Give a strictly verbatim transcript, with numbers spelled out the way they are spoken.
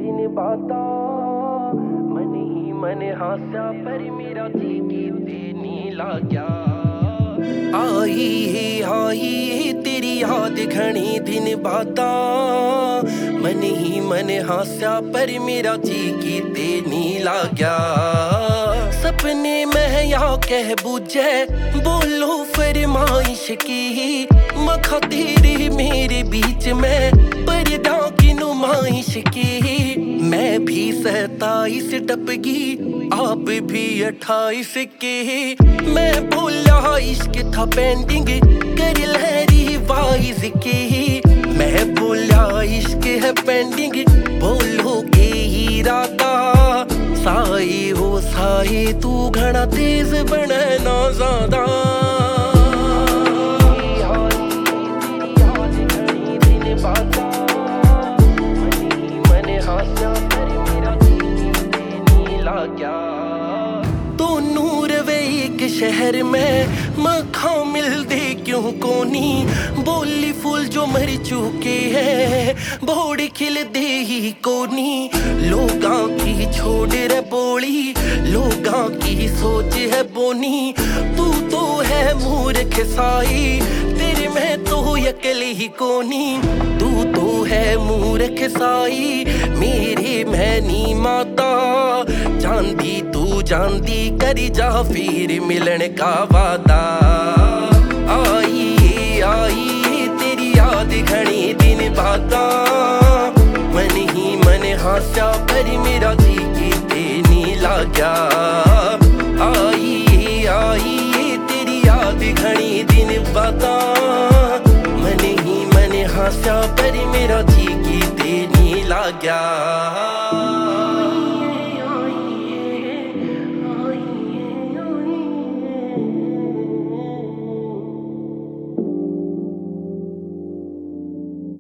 दिन बाता मन ही मन हास्या पर मेरा जी कीते नी लाग्या। आई ही आई तेरी याद घनी दिन बाता मन ही मन हास्या पर मेरा जी कीते नी लाग्या। सपने में या कह बुझे बोलो फरमाइश की मखा तेरे मेरे बीच में पर्दा की नुमाइश की। मैं भी सताईस टपगी आप भी अट्ठाईस की। मैं बोला इश्क था पेंडिंग कर लहरी वाइज की। मैं बोला इश्क है पेंडिंग बोलोगे ही राता। साई हो साई तू घना तेज बने ना ज्यादा। तो नूर वे एक शहर में मखा मिलते क्यों कोनी। बोली फूल जो मर चुके हैं बोड़ खिल दे ही कोनी। लोगां की छोड़ रे बोली लोगां की सोच है बोनी। तू तो है मूर्ख साई तेरे में तो अकल ही कोनी। तू तो है मूर्ख साई मेरे में नी माता। जानदी तू जानदी करी जा फिर मिलन का वादा। आई आई तेरी याद घनी दिन बाता मन ही मन हास्या पर मेरा जी कीते नी लाग्या। आई आई तेरी याद घनी दिन बाता मन ही मन हास्या पर मेरा जी कीते नी लाग्या।